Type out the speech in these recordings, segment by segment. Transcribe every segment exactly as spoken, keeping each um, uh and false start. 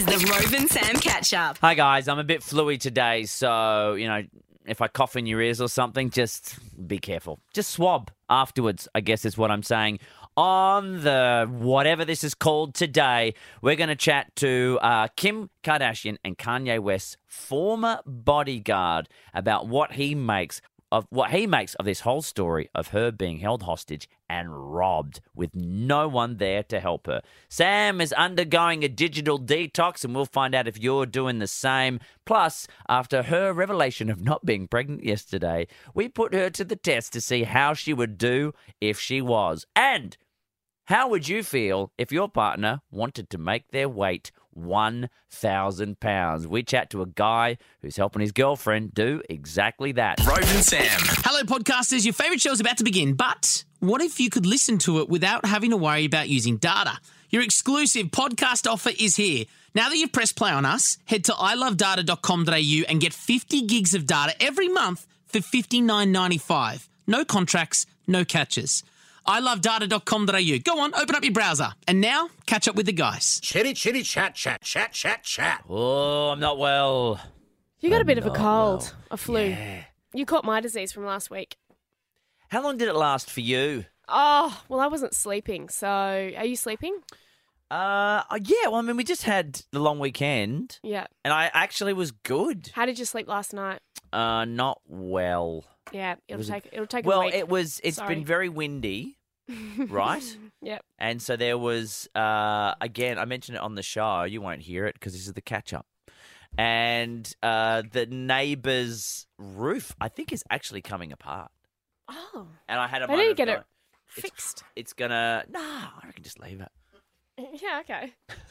is the Rove and Sam catch-up. Hi, guys. I'm a bit fluey today, so, you know, if I cough in your ears or something, just be careful. Just swab afterwards, I guess is what I'm saying. On the whatever this is called today, we're going to chat to uh, Kim Kardashian and Kanye West's former bodyguard about what he makes of what he makes of this whole story of her being held hostage and robbed with no one there to help her. Sam is undergoing a digital detox, and we'll find out if you're doing the same. Plus, after her revelation of not being pregnant yesterday, we put her to the test to see how she would do if she was. And how would you feel if your partner wanted to make their weight one thousand pounds? We chat to a guy who's helping his girlfriend do exactly that. Rove and Sam. Hello, podcasters. Your favourite show is about to begin, but what if you could listen to it without having to worry about using data? Your exclusive podcast offer is here. Now that you've pressed play on us, head to i love data dot com dot a u and get fifty gigs of data every month for fifty-nine ninety-five. No contracts, no catches. i love data dot com dot a u. Go on, open up your browser. And now, catch up with the guys. Chitty, chitty, chat, chat, chat, chat, chat. Oh, I'm not well. You got a I'm bit of a not cold, well. a flu. Yeah. You caught my disease from last week. How long did it last for you? Oh, well, I wasn't sleeping. So, are you sleeping? Uh, yeah, well, I mean, we just had the long weekend, Yeah. and I actually was good. How did you sleep last night? Uh, not well. Yeah, it'll Was it- take it'll take a Well, week. it was. It's Sorry. been very windy, right? Yep. And so there was. Uh, again, I mentioned it on the show. You won't hear it because this is the catch up. And uh, the neighbour's roof, I think, is actually coming apart. Oh, And I had a They need moment to of get it going, it's- fixed. It's gonna. Nah, I reckon just leave it. Yeah, okay.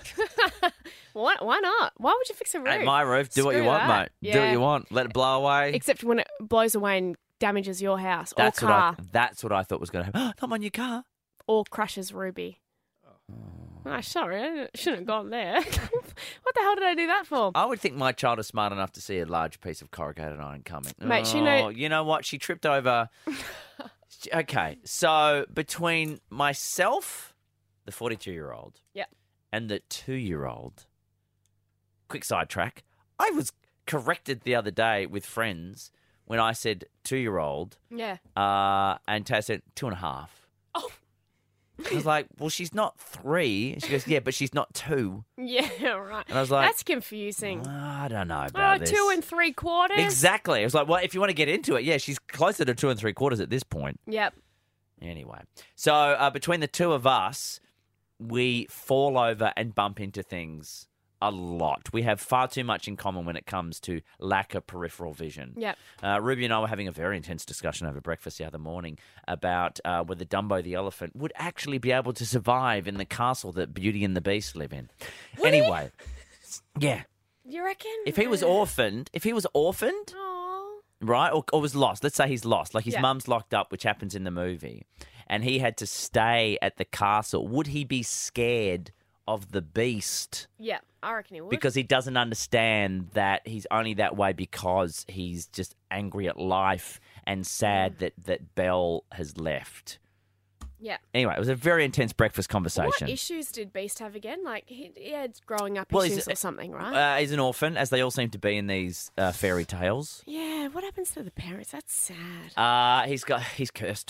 why, why not? Why would you fix a roof? At my roof, do what you Screw want, that. mate. Do what Yeah. you want. Let it blow away. Except when it blows away and damages your house That's or what car I. That's what I thought was going to happen. Come on, your car. or crushes Ruby. Oh, sorry, I shouldn't have gone there. What the hell did I do that for? I would think my child is smart enough to see a large piece of corrugated iron coming. Mate, she oh, know- You know what? She tripped over. Okay, so between myself, the forty-two-year-old, Yep. and the two-year-old, quick sidetrack, I was corrected the other day with friends when I said two-year-old, Yeah. uh, and Taz said two and a half. Oh. I was like, well, she's not three. And she goes, yeah, but she's not two. Yeah, right. And I was like, That's confusing. I don't know Oh, about this. two and three quarters? Exactly. I was like, well, if you want to get into it, yeah, she's closer to two and three quarters at this point. Yep. Anyway, so uh, between the two of us, we fall over and bump into things a lot. We have far too much in common when it comes to lack of peripheral vision. Yep. Uh, Ruby and I were having a very intense discussion over breakfast the other morning about uh, whether Dumbo the elephant would actually be able to survive in the castle that Beauty and the Beast live in. Would anyway, yeah. You reckon? If he was orphaned, if he was orphaned, Oh. right, or, or was lost, let's say he's lost, like his Yeah. mum's locked up, which happens in the movie, and he had to stay at the castle, would he be scared of the beast? Yeah, I reckon he would. Because he doesn't understand that he's only that way because he's just angry at life and sad that, that Belle has left. Yeah. Anyway, it was a very intense breakfast conversation. What issues did Beast have again? Like, he, he had growing up Well, he's- issues or something, right? Uh, he's an orphan, as they all seem to be in these uh, fairy tales. yeah, what happens to the parents? That's sad. Uh, he's got he's cursed,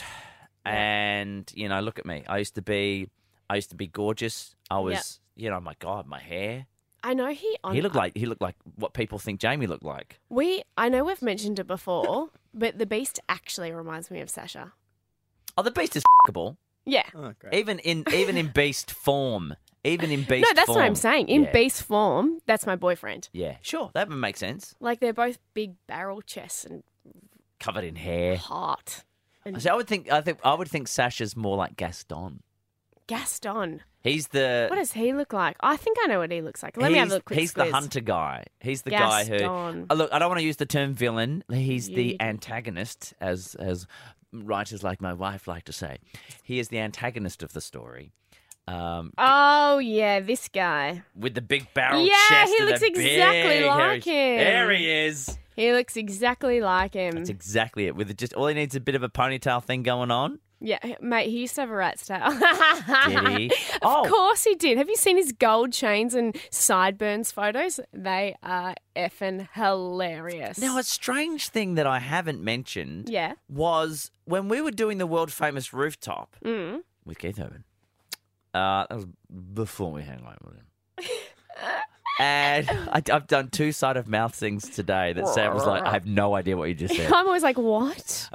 and you know, look at me. I used to be, I used to be gorgeous. I was, you know, my God, my hair. I know he... On, He looked like he looked like what people think Jamie looked like. We, I know we've mentioned it before, but the Beast actually reminds me of Sasha. Oh, the Beast is fuckable. Yeah. Oh, great. Even in even in Beast form, even in Beast. No, that's form. what I'm saying. In yeah. Beast form, that's my boyfriend. Yeah, sure, that would make sense. Like, they're both big barrel chests and Covered in hair. hot. And So I would think I think I would think Sasha's more like Gaston. Gaston. He's the What does he look like? I think I know what he looks like. Let he's, me have a quick he's squiz. the hunter guy. He's the guy who. Gaston. Uh, look, I don't want to use the term villain. He's You the do. antagonist, as as writers like my wife like to say. He is the antagonist of the story. Um, Oh, yeah, this guy. with the big barrel Yeah, chest. he and looks the exactly big like hairy- him. There he is. He looks exactly like him. That's exactly it. With just all he needs is a bit of a ponytail thing going on. Yeah, mate, he used to have a rat's tail. Did he? Of Oh. course he did. Have you seen his gold chains and sideburns photos? They are effing hilarious. Now, a strange thing that I haven't mentioned Yeah. was when we were doing the world famous rooftop Mm. with Keith Urban. Uh, that was before we hung out with him. And I, I've done two side of mouth things today that Sam was like, I have no idea what you just said. I'm always like, what?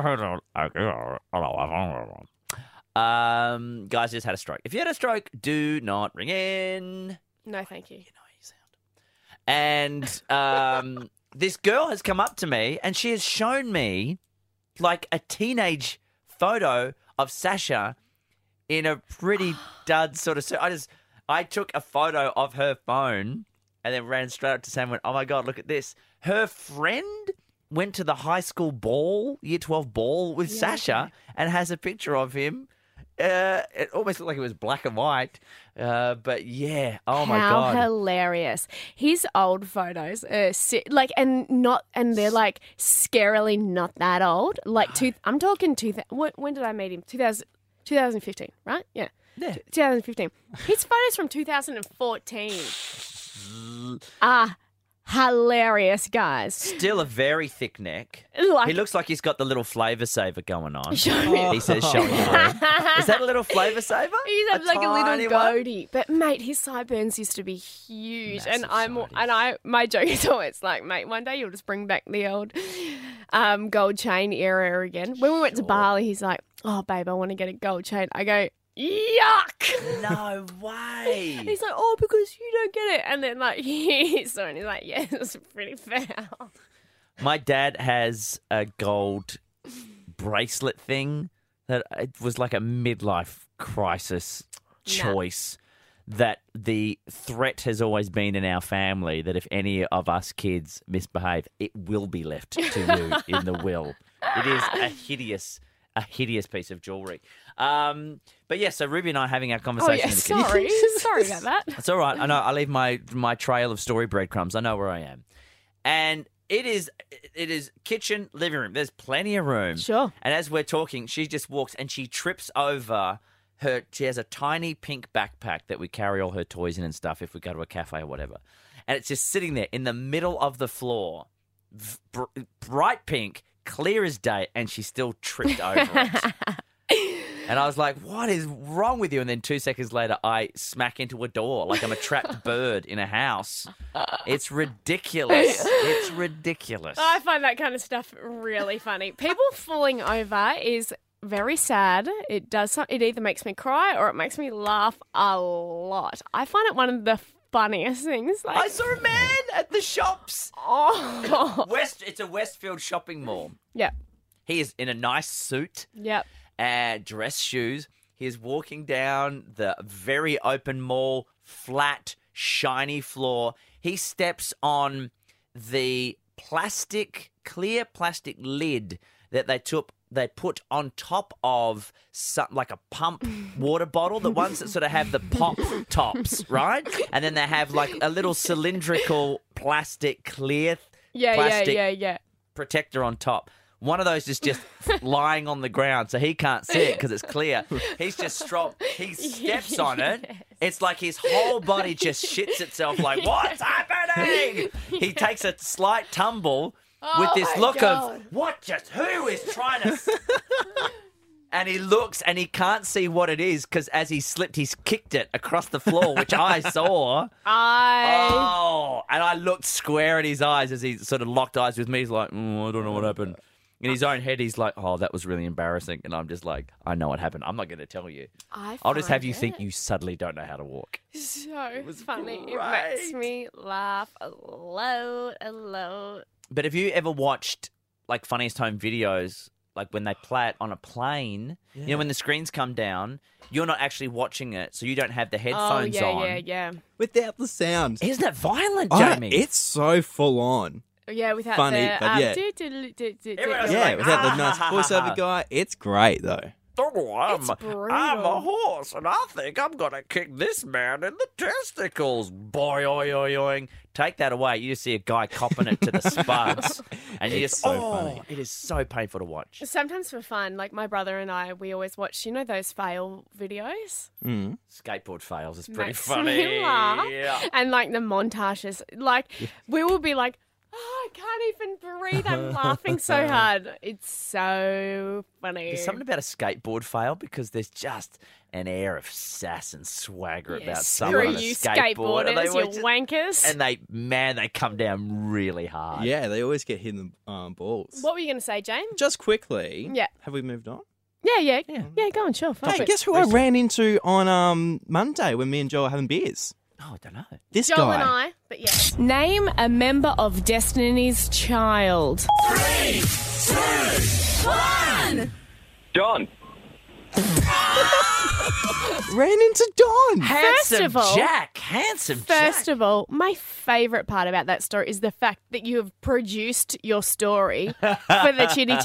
Um, guys just had a stroke. If you had a stroke, do not ring in. No, thank you. And um, this girl has come up to me and she has shown me like a teenage photo of Sasha in a pretty dud sort of suit. I just, I took a photo of her phone and then ran straight up to Sam and went, oh my God, look at this. Her friend went to the high school ball, year twelve ball with Yeah, Sasha okay. and has a picture of him. Uh, it almost looked like it was black and white. Uh, but yeah, oh my How God. hilarious. His old photos are si- like, and not, and they're like scarily not that old. Like, two, I'm talking two, when, when did I meet him? two thousand, twenty fifteen, right? Yeah. Yeah. twenty fifteen. His photos from two thousand fourteen. Ah, hilarious, guys. Still a very thick neck. Like, He looks like he's got the little flavour saver going on. Show me. He says, show me. Is that a little flavour saver? He's had like a tiny little one? goatee, but mate, his sideburns used to be huge, and Massive I'm sideys. and I my joke is always like, mate, one day you'll just bring back the old um, gold chain era again. When we went to Bali, he's like, oh babe, I want to get a gold chain. I go, yuck. No way. He's like, oh, because you don't get it, and then like he saw it, and he's like, yeah, it's pretty foul. My dad has a gold bracelet thing that it was like a midlife crisis choice that the threat has always been in our family that if any of us kids misbehave, it will be left to you in the will. It is a hideous, a hideous piece of jewellery. Um, but yeah, so Ruby and I are having our Oh conversation. yeah, with the kids. sorry, sorry about that. It's all right. I know. I leave my my trail of story breadcrumbs. I know where I am, and it is it is kitchen, living room. There's plenty of room. Sure. And as we're talking, she just walks and she trips over her. She has a tiny pink backpack that we carry all her toys in and stuff if we go to a cafe or whatever, and it's just sitting there in the middle of the floor, v- br- bright pink, clear as day, and she still tripped over it. And I was like, what is wrong with you? And then two seconds later, I smack into a door like I'm a trapped bird in a house. It's ridiculous. It's ridiculous. I find that kind of stuff really funny. People falling over is very sad. It does. some- It either makes me cry or it makes me laugh a lot. I find it one of the funniest things. Like, I saw a man at the shops. oh, West. It's a Westfield shopping mall. yep, He is in a nice suit yep. and dress shoes. He is walking down the very open mall, flat, shiny floor. He steps on the plastic, clear plastic lid that they took. They put on top of some, like a pump water bottle, the ones that sort of have the pop tops, right? And then they have like a little cylindrical plastic clear Yeah, plastic yeah, yeah, yeah. protector on top. One of those is just lying on the ground, so he can't see it because it's clear. He's just strong. He steps on it. It's like his whole body just shits itself like, what's happening? He takes a slight tumble with Oh this my look God. of, what just, who is trying to... s-" And he looks and he can't see what it is because as he slipped, he's kicked it across the floor, which I saw. I Oh, and I looked square in his eyes as he sort of locked eyes with me. He's like, mm, I don't know what happened. In his own head, he's like, oh, that was really embarrassing. And I'm just like, I know what happened. I'm not going to tell you. I I'll just have find you it think you suddenly don't know how to walk. so funny. It great. makes me laugh a lot, a lot. But have you ever watched like Funniest Home videos, like when they play it on a plane, you know, when the screens come down, you're not actually watching it, so you don't have the Oh headphones yeah, on. yeah, yeah, Without the sound. Isn't that violent, Oh, Jamie? it's so full on. yeah. Without Funny, the but um, yeah. do, do, do, do, do, Everyone else do- is Yeah, like, without the "Ah, nice ha, ha, ha." voiceover guy, it's great though. Oh, I'm, It's brutal. I'm a horse, and I think I'm going to kick this man in the testicles. Boy, oi, oi, oing. Take that away. You just see a guy copping it to the spuds. And you It's just, so oh, funny. it is so painful to watch. Sometimes for fun, like my brother and I, we always watch, you know, those fail videos? Mm. Skateboard fails is pretty Makes funny. me laugh. Yeah. And like the montages, like we will be like, oh, I can't even breathe. I'm laughing so hard. It's so funny. There's something about a skateboard fail because there's just an air of sass and swagger Yeah, about screw someone on a you, skateboard. And skateboarders, they you just- wankers. And they, man, they come down really hard. Yeah, they always get hit in the um, balls. What were you going to say, James? Just quickly. Yeah. Have we moved on? Yeah, yeah, yeah. Yeah, go on, sure. Fine. Hey, guess who I ran into on um Monday when me and Joe were having beers? Oh, I don't know. This Joel guy. and I, but yes. Name a member of Destiny's Child. John. Ran into Don. Handsome of all- Jack. Handsome First Jack. of all, my favourite part about that story is the fact that you have produced your story for the Chitty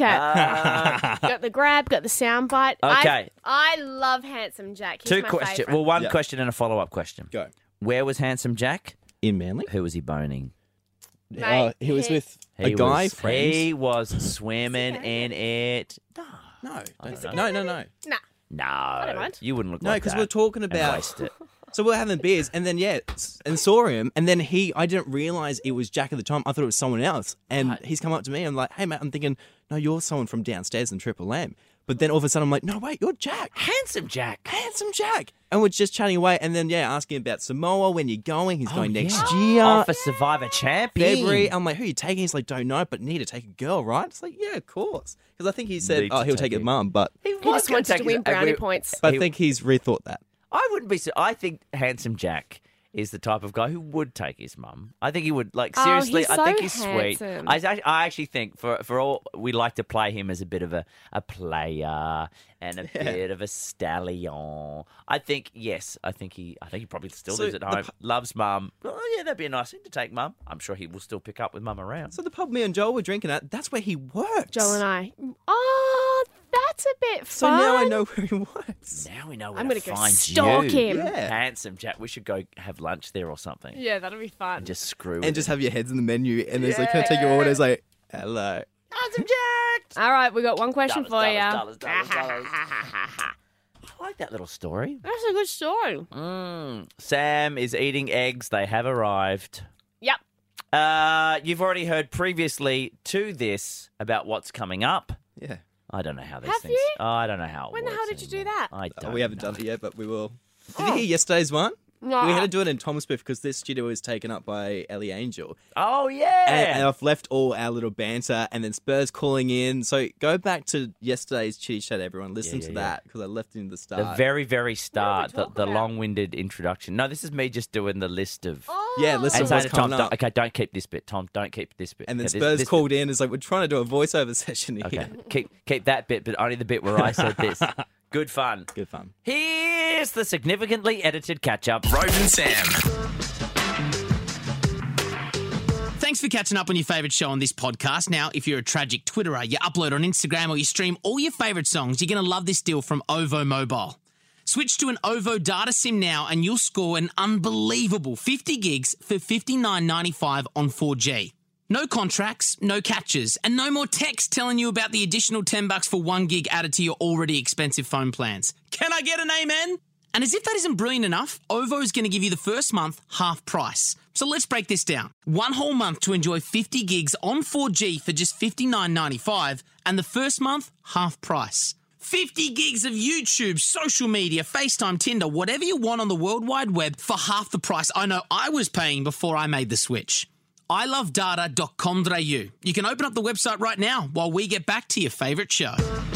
Chat. Got the grab, got the soundbite. Okay. I, I love Handsome Jack. He's Two my questions. favourite. Well, one Yeah. question and a follow-up question. Go. Where was Handsome Jack? In Manly. Who was he boning? Uh, Mate, he was he- with a He guy was, friend. He was swimming in it. No, don't don't- know. no, no, no. Nah. No, don't mind. you wouldn't look No, like because that we're talking and about. waste it. So we're having beers, and then yeah, s- and saw him, and then he. I didn't realize it was Jack at the time. I thought it was someone else, and Right. he's come up to me. I'm like, hey mate, I'm thinking, no, you're someone from downstairs in Triple M. But then all of a sudden, I'm like, no, wait, you're Jack, Handsome Jack. handsome Jack, and we're just chatting away, and then yeah, asking about Samoa, when you're going. He's Oh, going next yeah. year. Oh, for Survivor Champion. February. I'm like, who are you taking? He's like, don't know, but need to take a girl, right? It's like, yeah, of course. Because I think he said, Need oh, to he'll take take his it. mum, but He, He was just gonna wanted take to his- win brownie we- points. but I He- think he's rethought that. I wouldn't be. su- I think Handsome Jack is the type of guy who would take his mum. I think he would. Like Oh, seriously, he's I so think he's sweet. handsome. I, I actually think for for all we like to play him as a bit of a, a player and a bit of a stallion. I think yes. I think he. I think he probably still So lives at the home. pu- Loves mum. Oh yeah, that'd be a nice thing to take mum. I'm sure he will still pick up with mum around. So the pub me and Joel were drinking at, that's where he works. Joel and I. Oh, that's a bit So fun. now I know where he works. Now we know where I'm to gonna go find stalk you. him. Yeah. Handsome Jack. We should go have lunch there or something. Yeah, that'll be fun. And just screw with And just him. have your heads in the menu, and there's like, can I take your order? It's like, hello. Handsome Jack. All right, we got one question Dollars, for you. dollars, dollars, dollars, dollars. I like that little story. That's a good story. Mm. Sam is eating eggs. They have arrived. Yep. Uh, you've already heard previously to this about what's coming up. Yeah. I don't know how these Have things. you? Oh, I don't know how. It When the works hell did you do anymore. that? I Uh, don't we haven't know. done it yet, but we will. Did you hear yesterday's one? No. We had to do it in Thomas Booth because this studio is taken up by Ellie Angel. Oh yeah. And, and I've left all our little banter, and then Spurs calling in. So go back to yesterday's Chitty Chat, everyone. Listen Yeah, to yeah, that because I left it in the start. the very, very start, the, talk the about? long-winded introduction. No, this is me just doing the list of. Oh. Yeah, listen And to saying what's to Tom, coming don't, up. okay, don't keep this bit, Tom. Don't keep this bit. And then Okay, this- Spurs this called in. Is like, we're trying to do a voiceover session here. Okay, keep keep that bit, but only the bit where I said this. Good fun. Good fun. Here's the significantly edited catch-up. Rove and Sam. Thanks for catching up on your favourite show on this podcast. Now, if you're a tragic Twitterer, you upload on Instagram or you stream all your favourite songs, you're going to love this deal from OVO Mobile. Switch to an OVO data SIM now and you'll score an unbelievable fifty gigs for fifty-nine ninety-five on four G. No contracts, no catches, and no more text telling you about the additional ten bucks for one gig added to your already expensive phone plans. Can I get an amen? And as if that isn't brilliant enough, OVO is going to give you the first month half price. So let's break this down. One whole month to enjoy fifty gigs on four G for just fifty-nine ninety-five, and the first month half price. fifty gigs of YouTube, social media, FaceTime, Tinder, whatever you want on the World Wide Web for half the price I know I was paying before I made the switch. I love data dot com dot a u. You can open up the website right now while we get back to your favourite show.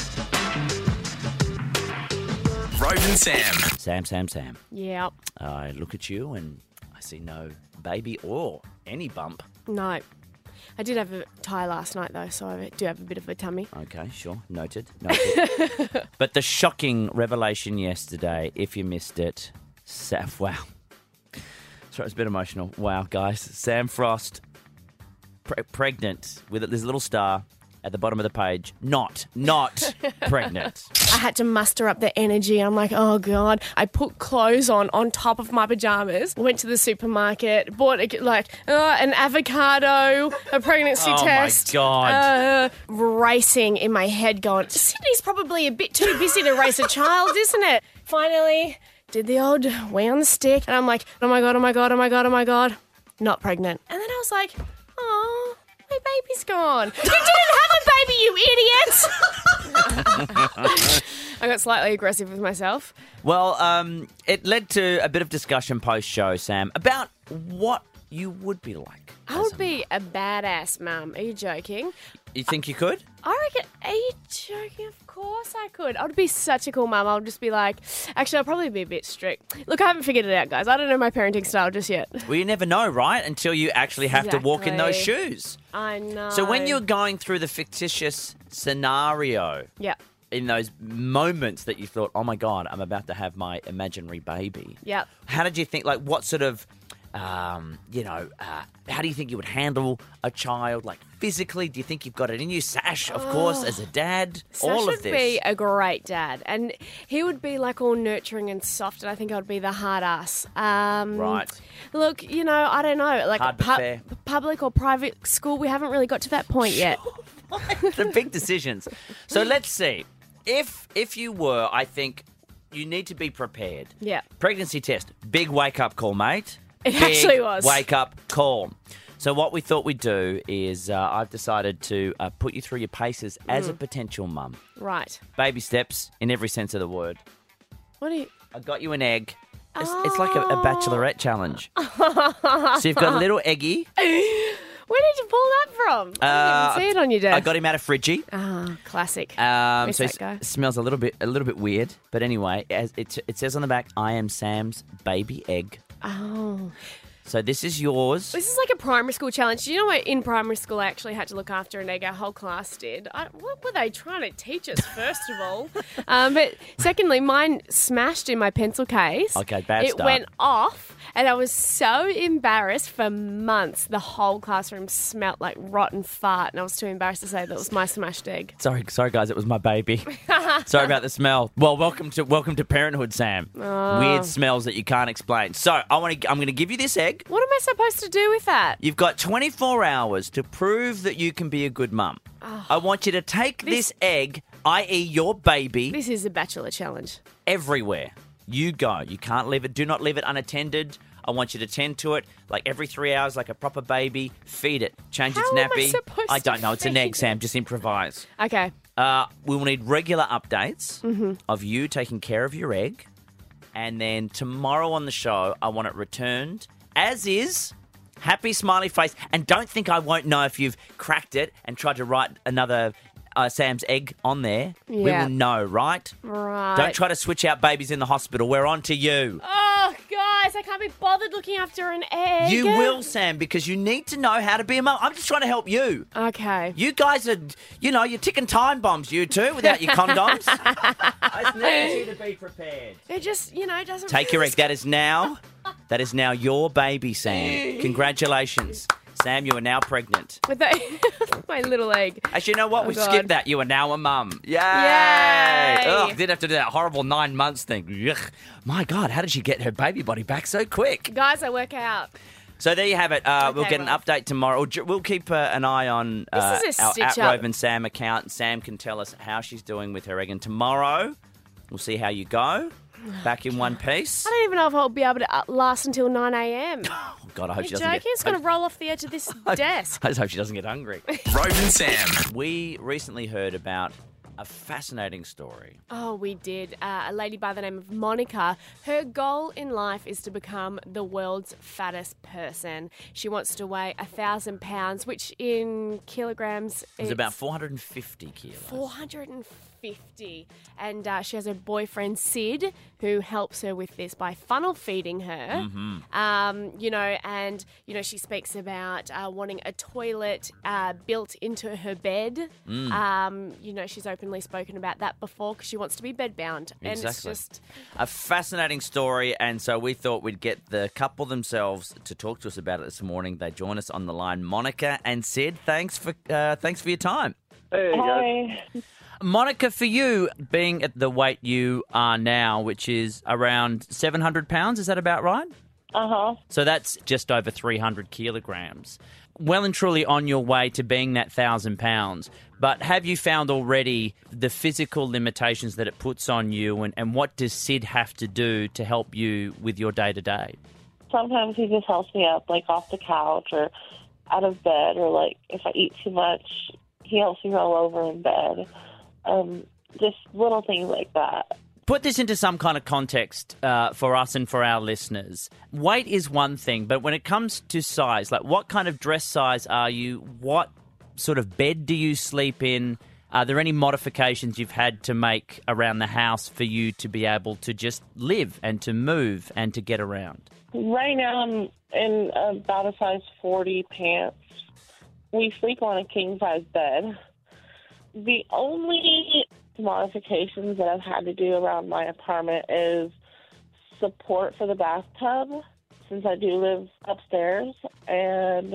Rove and Sam. Sam, Sam, Sam. Yep. I look at you and I see no baby or any bump. No. I did have a tie last night, though, so I do have a bit of a tummy. Okay, sure. Noted. Noted. But the shocking revelation yesterday, if you missed it, Sam, wow. Sorry, it's a bit emotional. Wow, guys. Sam Frost, pre- pregnant with this little star, at the bottom of the page, not, not pregnant. I had to muster up the energy. I'm like, oh, God. I put clothes on on top of my pajamas, went to the supermarket, bought a, like uh, an avocado, a pregnancy Oh, my test. God. Uh, racing in my head going, Sydney's probably a bit too busy to race a child, isn't it? Finally, did the old wee on the stick. And I'm like, oh, my God, oh, my God, oh, my God, oh, my God. Not pregnant. And then I was like, oh, my baby's gone. You didn't have a baby, you idiot! I got slightly aggressive with myself. Well, um, it led to a bit of discussion post-show, Sam, about what you would be like. I would be a badass mum. Are you joking? You think you could? I reckon, are you joking? Of course I could. I would be such a cool mum. I would just be like, actually, I'll probably be a bit strict. Look, I haven't figured it out, guys. I don't know my parenting style just yet. Well, you never know, right? Until you actually have to walk in those Exactly. shoes. I know. So when you're going through the fictitious scenario, Yeah. in those moments that you thought, oh my God, I'm about to have my imaginary baby. Yep. How did you think, like, what sort of, um, you know, uh, how do you think you would handle a child, like, physically? Do you think you've got it in you? Sash, of course, as a dad, all Sash of would this. be a great dad, and he would be like all nurturing and soft, and I think I would be the hard ass. Um, Right. Look, you know, I don't know, like Hard but pu- fair. public or private school, we haven't really got to that point yet. The big decisions. So let's see. If if you were, I think you need to be prepared. Yeah. Pregnancy test, big wake up call, mate. It Big actually was. Wake up call. So what we thought we'd do is uh, I've decided to uh, put you through your paces as a Mm. potential mum. Right. Baby steps in every sense of the word. What do you... I got you an egg. It's, it's like a, a bachelorette challenge. So you've got a little eggy. Where did you pull that from? I Uh, didn't even see it on your desk. I got him out of Fridgie. Ah, classic. Um, Where's so that it go? s- smells a little bit a little bit weird, but anyway, as it it says on the back, "I am Sam's baby egg." Oh. So this is yours. This is like a primary school challenge. Do you know what? In primary school, I actually had to look after an egg. Our whole class did. I, what were they trying to teach us, first of all? Um, but secondly, mine smashed in my pencil case. Okay, bad It start. went off, and I was so embarrassed for months. The whole classroom smelt like rotten fart, and I was too embarrassed to say that was my smashed egg. Sorry, sorry guys, it was my baby. Sorry about the smell. Well, welcome to welcome to parenthood, Sam. Oh. Weird smells that you can't explain. So I want to. I'm going to give you this egg. What am I supposed to do with that? You've got twenty-four hours to prove that you can be a good mum. I want you to take this, This- egg, that is your baby, This is a bachelor challenge. everywhere. You go. You can't leave it. Do not leave it unattended. I want you to tend to it like every three hours, like a proper baby. Feed it. Change its How am I nappy. supposed I don't to know. It's an feed egg, Sam. Just improvise. Okay. Uh, we will need regular updates Mm-hmm. of you taking care of your egg. And then tomorrow on the show, I want it returned as is. Happy smiley face. And don't think I won't know if you've cracked it and tried to write another uh, Sam's egg on there. We Yeah. will know, right? Right. Don't try to switch out babies in the hospital. We're on to you. Oh, guys, I can't be bothered looking after an egg. You will, Sam, because you need to know how to be a mum. I'm just trying to help you. Okay. You guys are, you know, you're ticking time bombs, you two, without your condoms. I just need you to be prepared. It just, you know, doesn't. Take your egg. That is now, that is now your baby, Sam. Congratulations. Sam, you are now pregnant. With that, my little egg. Actually, you know what? Oh, we God. skipped that. You are now a mum. Yay! Yay! Ugh, didn't have to do that horrible nine months thing. Ugh. My God, how did she get her baby body back so quick? Guys, I work out. So there you have it. Uh, we'll Okay, get an Ralph. update tomorrow. We'll keep uh, an eye on uh, This is a our stitch at up. Rove and Sam account. Sam can tell us how she's doing with her egg. And tomorrow, we'll see how you go. Back in one piece. I don't even know if I'll be able to uh, last until nine a.m. Oh, God, I hope You she doesn't joking? get... It's going to roll off the edge of this desk. I just hope she doesn't get hungry. Rove and Sam. We recently heard about a fascinating story. Oh, we did. Uh, a lady by the name of Monica. Her goal in life is to become the world's fattest person. She wants to weigh a thousand pounds, which in kilograms It's about four hundred fifty kilos. four hundred fifty. And uh, she has her boyfriend, Sid, who helps her with this by funnel feeding her. Mm-hmm. Um, you know, and, you know, she speaks about uh, wanting a toilet uh, built into her bed. Mm. Um, you know, she's openly spoken about that before because she wants to be bedbound. And it's Exactly. just... A fascinating story, and so we thought we'd get the couple themselves to talk to us about it this morning. They join us on the line, Monica and Sid. Thanks for uh, thanks for your time. Hey, guys. Hi. Monica, for you, being at the weight you are now, which is around seven hundred pounds, is that about right? Uh-huh. So that's just over three hundred kilograms. Well and truly on your way to being that one thousand pounds. But have you found already the physical limitations that it puts on you, and, and what does Sid have to do to help you with your day-to-day? Sometimes he just helps me up, like off the couch or out of bed, or like if I eat too much, he helps me roll over in bed. Um, just little things like that. Put this into some kind of context uh, for us and for our listeners. Weight is one thing, but when it comes to size, like what kind of dress size are you? What sort of bed do you sleep in? Are there any modifications you've had to make around the house for you to be able to just live and to move and to get around? Right now I'm in about a size forty pants. We sleep on a king-size bed. The only modifications that I've had to do around my apartment is support for the bathtub, since I do live upstairs, and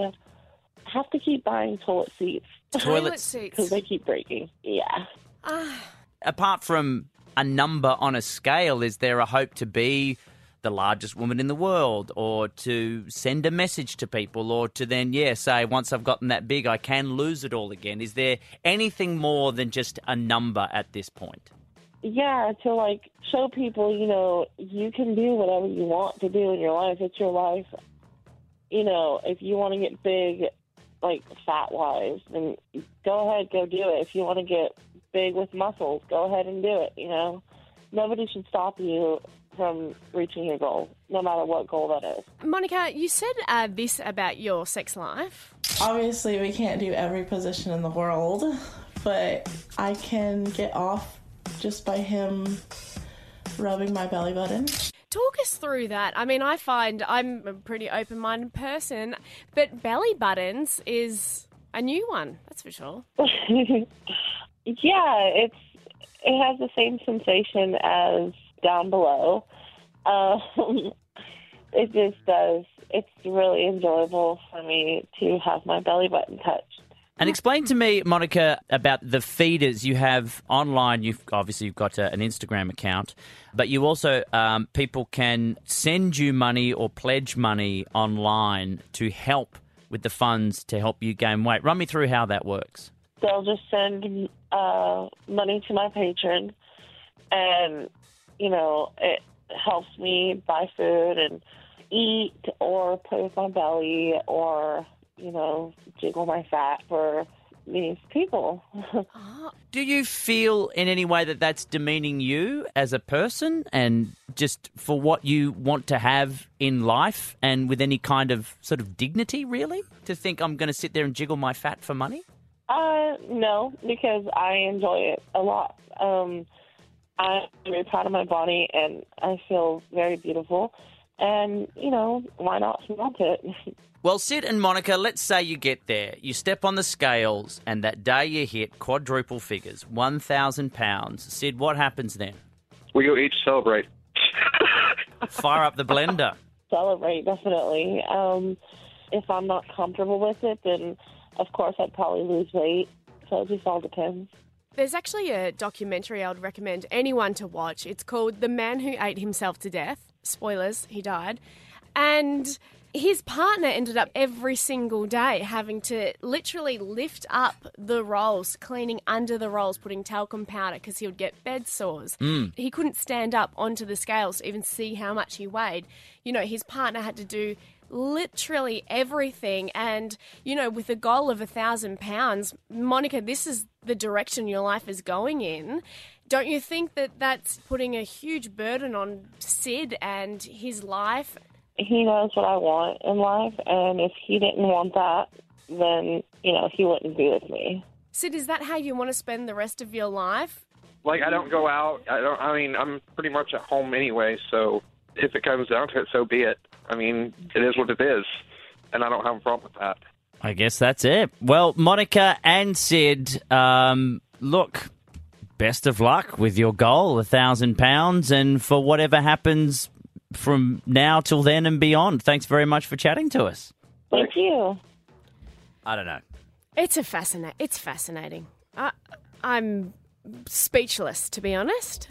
I have to keep buying toilet seats Toilet seats. because they keep breaking. Yeah. Ah, Apart from a number on a scale, is there a hope to be the largest woman in the world, or to send a message to people, or to then, yeah, say, once I've gotten that big, I can lose it all again? Is there anything more than just a number at this point? Yeah, to like show people, you know, you can do whatever you want to do in your life. It's your life. You know, if you want to get big, like fat-wise, then go ahead, go do it. If you want to get big with muscles, go ahead and do it, you know. Nobody should stop you from reaching your goal, no matter what goal that is. Monica, you said uh, this about your sex life. Obviously, we can't do every position in the world, but I can get off just by him rubbing my belly button. Talk us through that. I mean, I find I'm a pretty open-minded person, but belly buttons is a new one, that's for sure. Yeah, it's it has the same sensation as down below. Um, it just does. It's really enjoyable for me to have my belly button touched. And explain to me, Monica, about the feeders you have online. You've obviously you've got a, an Instagram account, but you also um, people can send you money or pledge money online to help with the funds to help you gain weight. Run me through how that works. They'll just send uh, money to my patron, and you know it helps me buy food and eat, or play with my belly, or you know, jiggle my fat for these people. Do you feel in any way that that's demeaning you as a person and just for what you want to have in life, and with any kind of sort of dignity, really? To think I'm going to sit there and jiggle my fat for money? Uh, no, because I enjoy it a lot. Um, I'm very proud of my body, and I feel very beautiful. And, you know, why not flaunt it? Well, Sid and Monica, let's say you get there. You step on the scales, and that day you hit quadruple figures, one thousand pounds. Sid, what happens then? We go each celebrate. Fire up the blender. Celebrate, definitely. Um, if I'm not comfortable with it, then, of course, I'd probably lose weight. So it just all depends. There's actually a documentary I would recommend anyone to watch. It's called The Man Who Ate Himself to Death. Spoilers, he died. And his partner ended up every single day having to literally lift up the rolls, cleaning under the rolls, putting talcum powder because he would get bed sores. Mm. He couldn't stand up onto the scales to even see how much he weighed. You know, his partner had to do literally everything. And, you know, with a goal of a thousand pounds, Monica, this is the direction your life is going in. Don't you think that that's putting a huge burden on Sid and his life? He knows what I want in life, and if he didn't want that, then, you know, he wouldn't be with me. Sid, is that how you want to spend the rest of your life? Like, I don't go out. I don't. I mean, I'm pretty much at home anyway, so if it comes down to it, so be it. I mean, it is what it is, and I don't have a problem with that. I guess that's it. Well, Monica and Sid, um, look, best of luck with your goal, a thousand pounds, and for whatever happens from now till then and beyond. Thanks very much for chatting to us. Thank you. I don't know. It's a fascinating. It's fascinating. I, I'm speechless, to be honest.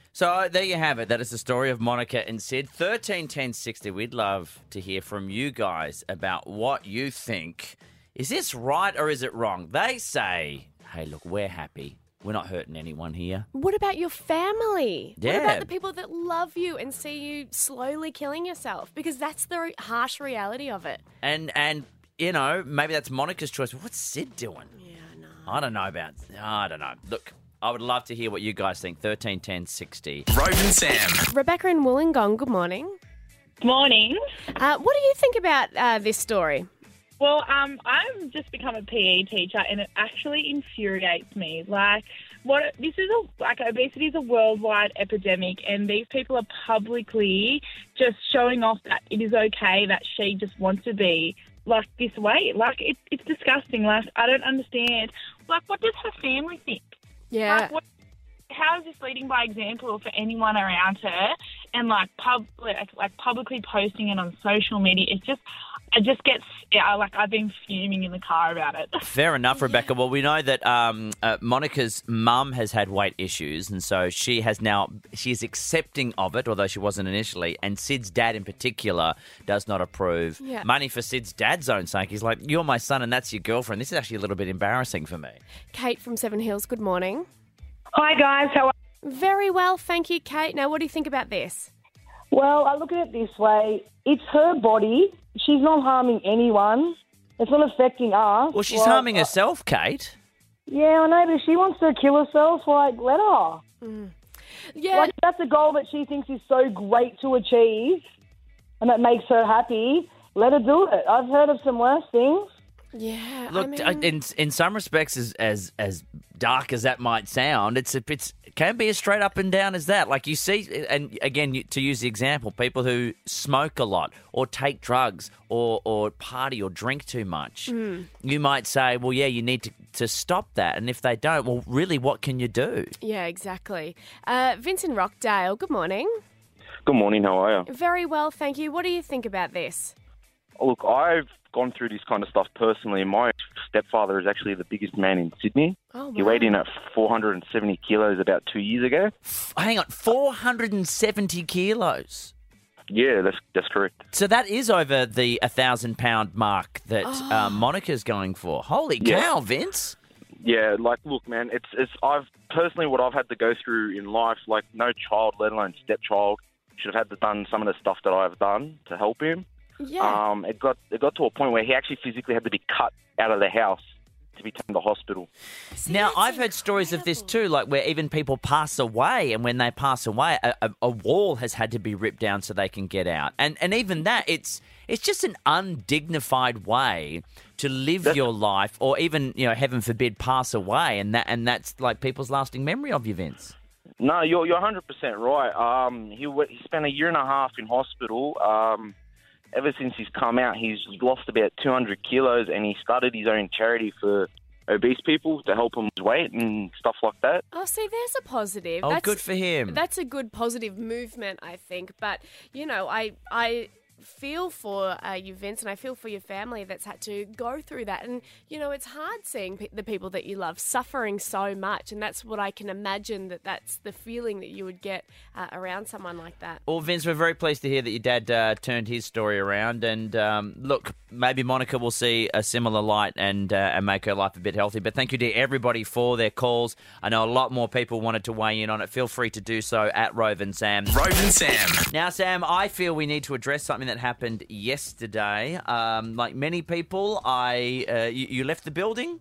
So there you have it. That is the story of Monica and Sid. thirteen ten sixty. We'd love to hear from you guys about what you think. Is this right or is it wrong? They say, hey, look, we're happy. We're not hurting anyone here. What about your family? Yeah. What about the people that love you and see you slowly killing yourself? Because that's the harsh reality of it. And, and you know, maybe that's Monica's choice. But what's Sid doing? Yeah, no. I don't know about... I don't know. Look, I would love to hear what you guys think. thirteen ten sixty. Rove and Sam. Rebecca in Wollongong, good morning. Morning. Uh, what do you think about uh, this story? Well, um, I've just become a P E teacher, and it actually infuriates me. Like, what this is a like obesity is a worldwide epidemic, and these people are publicly just showing off that it is okay that she just wants to be like this way. Like, it, it's disgusting. Like, I don't understand. Like, what does her family think? Yeah. Like, what, how is this leading by example for anyone around her? And like, pub, like, like publicly posting it on social media, it's just. It just gets, yeah, like I've been fuming in the car about it. Fair enough, Rebecca. Well, we know that um, uh, Monica's mum has had weight issues, and so she has now, she's accepting of it, although she wasn't initially, and Sid's dad in particular does not approve. Yeah. Money for Sid's dad's own sake. He's like, you're my son and that's your girlfriend. This is actually a little bit embarrassing for me. Kate from Seven Hills, good morning. Hi guys, how are you? Very well, thank you, Kate. Now, what do you think about this? Well, I look at it this way. It's her body. She's not harming anyone. It's not affecting us. Well, she's Like, harming herself, Kate. Yeah, I know, but if she wants to kill herself, like, let her. Mm. Yeah. Like, that's a goal that she thinks is so great to achieve and that makes her happy. Let her do it. I've heard of some worse things. Yeah. Look, I mean... in in some respects, as as as dark as that might sound, it's a, it's it can be as straight up and down as that. Like you see, and again, you, to use the example, people who smoke a lot or take drugs or or party or drink too much, Mm. you might say, well, yeah, you need to to stop that. And if they don't, well, really, what can you do? Yeah, exactly. Uh, Vincent Rockdale, good morning. Good morning, how are you? Very well, thank you. What do you think about this? Look, I've gone through this kind of stuff personally. My stepfather is actually the biggest man in Sydney. Oh, wow. He weighed in at four hundred seventy kilos about two years ago. Hang on, four hundred seventy kilos? Yeah, that's that's correct. So that is over the one thousand pound mark that Oh. uh, Monica's going for. Holy Yeah. cow, Vince. Yeah, like, look, man, it's it's I've personally what I've had to go through in life, like no child, let alone stepchild, should have had to done some of the stuff that I've done to help him. Yeah. Um, it got it got to a point where he actually physically had to be cut out of the house to be taken to hospital. Now, I've heard stories of this too, like where even people pass away, and when they pass away, a, a, a wall has had to be ripped down so they can get out. And and even that, it's it's just an undignified way to live That's- your life, or even, you know, heaven forbid, pass away, and that and that's like people's lasting memory of you, Vince. No, you're you're one hundred percent right. Um, he went- he spent a year and a half in hospital. Um, ever since he's come out, he's lost about two hundred kilos, and he started his own charity for obese people to help them lose weight and stuff like that. Oh, see, there's a positive. Oh, That's, good for him. That's a good positive movement, I think. But, you know, I I feel for uh, you, Vince, and I feel for your family that's had to go through that. And, you know, it's hard seeing pe- the people that you love suffering so much. And that's what I can imagine that that's the feeling that you would get uh, around someone like that. Well, Vince, we're very pleased to hear that your dad uh, turned his story around. And um, look, maybe Monica will see a similar light and uh, and make her life a bit healthy. But thank you to everybody for their calls. I know a lot more people wanted to weigh in on it. Feel free to do so at Rove and Sam. Rove and Sam. Now, Sam, I feel we need to address something that happened yesterday. Um, like many people, I uh, you, you left the building.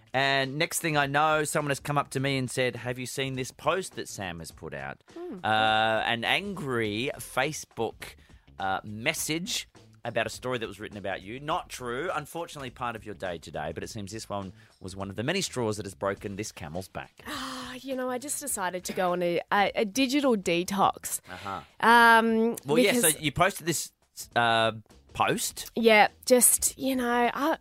And next thing I know, someone has come up to me and said, have you seen this post that Sam has put out? Hmm. Uh, an angry Facebook uh, message about a story that was written about you. Not true. Unfortunately, part of your day today, but it seems this one was one of the many straws that has broken this camel's back. Oh, you know, I just decided to go on a, a, a digital detox. Uh-huh. Um, Well, yeah, because- so you posted this uh, post. Yeah, just, you know, I,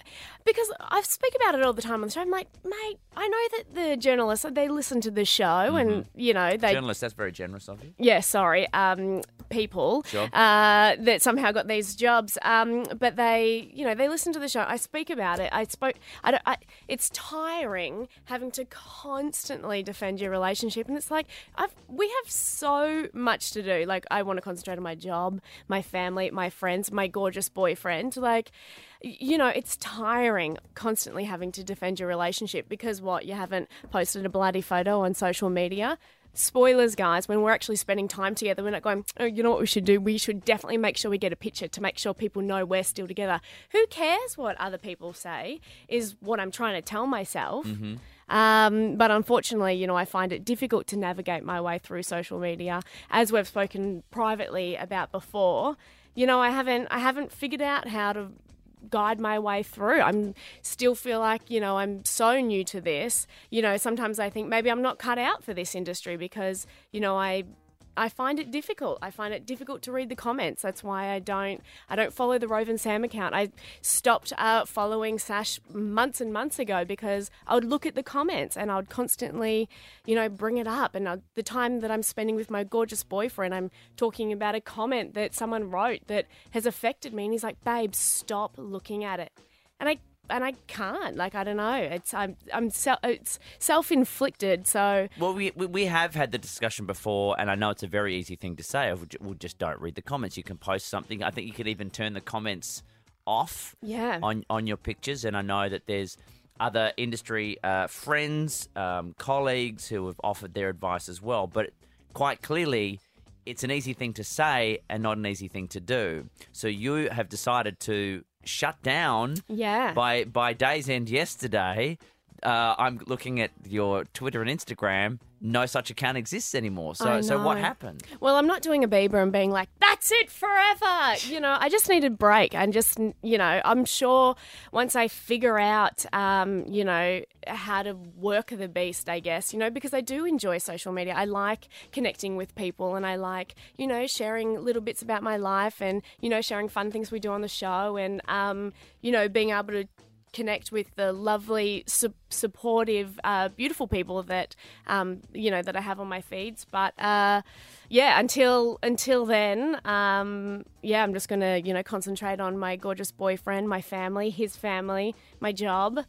because I speak about it all the time on the show. I'm like, mate, I know that the journalists, they listen to the show and, you know, they... Journalists, that's very generous of you. Yeah, sorry, um, people Sure. uh, that somehow got these jobs, um, but they, you know, they listen to the show. I speak about it. I spoke. I don't. I, it's tiring having to constantly defend your relationship, and it's like I've. We have so much to do. Like I want to concentrate on my job, my family, my friends, my gorgeous boyfriend. Like. You know, it's tiring constantly having to defend your relationship because what, you haven't posted a bloody photo on social media? Spoilers, guys, when we're actually spending time together, we're not going, oh, you know what we should do? We should definitely make sure we get a picture to make sure people know we're still together. Who cares what other people say is what I'm trying to tell myself. Mm-hmm. Um, but unfortunately, you know, I find it difficult to navigate my way through social media, as we've spoken privately about before. You know, I haven't, I haven't figured out how to guide my way through. I'm still feel like, you know, I'm so new to this. You know, sometimes I think maybe I'm not cut out for this industry because, you know, I I find it difficult. I find it difficult to read the comments. That's why I don't I don't follow the Rove and Sam account. I stopped uh, following Sash months and months ago because I would look at the comments and I would constantly, you know, bring it up. And I'd, the time that I'm spending with my gorgeous boyfriend, I'm talking about a comment that someone wrote that has affected me. And he's like, babe, stop looking at it. And I And I can't, like, I don't know. It's I'm I'm se- it's self-inflicted. So well, we we we have had the discussion before, and I know it's a very easy thing to say. We'll just don't read the comments. You can post something. I think you could even turn the comments off. Yeah. on on your pictures. And I know that there's other industry uh, friends, um, colleagues who have offered their advice as well. But quite clearly, it's an easy thing to say and not an easy thing to do. So you have decided to shut down yeah. by by day's end yesterday. Uh, I'm looking at your Twitter and Instagram. No such account exists anymore. So I so what know. happened? Well, I'm not doing a Bieber and being like, that's it forever. You know, I just need a break. And just, you know, I'm sure once I figure out, um, you know, how to work the beast, I guess, you know, because I do enjoy social media. I like connecting with people and I like, you know, sharing little bits about my life and, you know, sharing fun things we do on the show and, um, you know, being able to connect with the lovely, su- supportive, uh, beautiful people that um, you know that I have on my feeds. But uh, yeah, until until then, um, yeah, I'm just gonna you know concentrate on my gorgeous boyfriend, my family, his family, my job,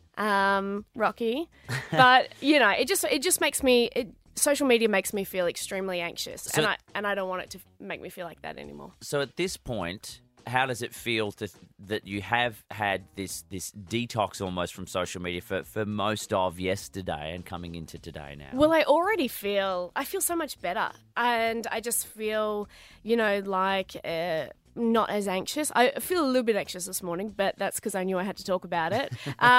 um, Rocky. But you know, it just it just makes me. It, social media makes me feel extremely anxious, So- and I and I don't want it to make me feel like that anymore. So at this point, how does it feel to that you have had this this detox almost from social media for, for most of yesterday and coming into today now? Well, I already feel, I feel so much better. And I just feel, you know, like uh, not as anxious. I feel a little bit anxious this morning, but that's because I knew I had to talk about it.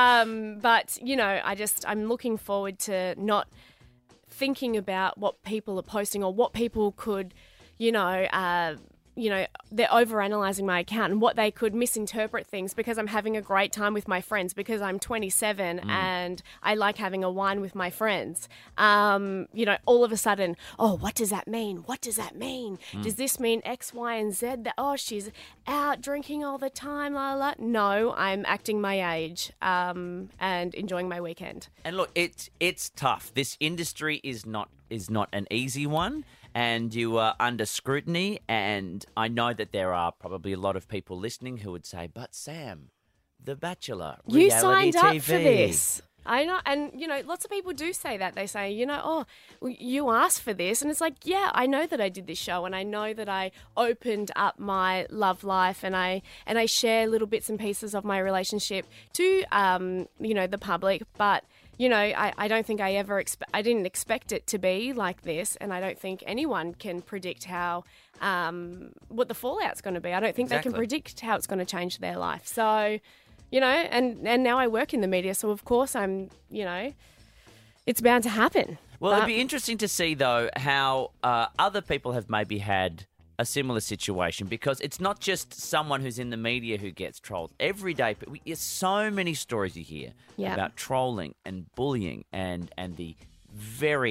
um, but, you know, I just, I'm looking forward to not thinking about what people are posting or what people could, you know, uh, you know, they're overanalyzing my account and what they could misinterpret things because I'm having a great time with my friends because I'm twenty-seven Mm. and I like having a wine with my friends. Um, you know, all of a sudden, oh, what does that mean? What does that mean? Mm. Does this mean X, Y, and Z? That, oh, she's out drinking all the time, la, la. No, I'm acting my age um, and enjoying my weekend. And look, it's it's tough. This industry is not is not an easy one. And you are under scrutiny, and I know that there are probably a lot of people listening who would say, but Sam, The Bachelor, You reality signed up T V. for this. I know, and you know, lots of people do say that. They say, you know, oh, well, you asked for this, and it's like, yeah, I know that I did this show, and I know that I opened up my love life, and I and I share little bits and pieces of my relationship to, um, you know, the public, but. You know, I, I don't think I ever expe- I didn't expect it to be like this, and I don't think anyone can predict how um, what the fallout's going to be. I don't think they Exactly. can predict how it's going to change their life. So, you know, and, and now I work in the media, so of course I'm, you know, it's bound to happen. Well, But- it'd be interesting to see, though, how uh, other people have maybe had a similar situation because it's not just someone who's in the media who gets trolled. Every day, we- there's so many stories you hear Yeah. about trolling and bullying and, and the very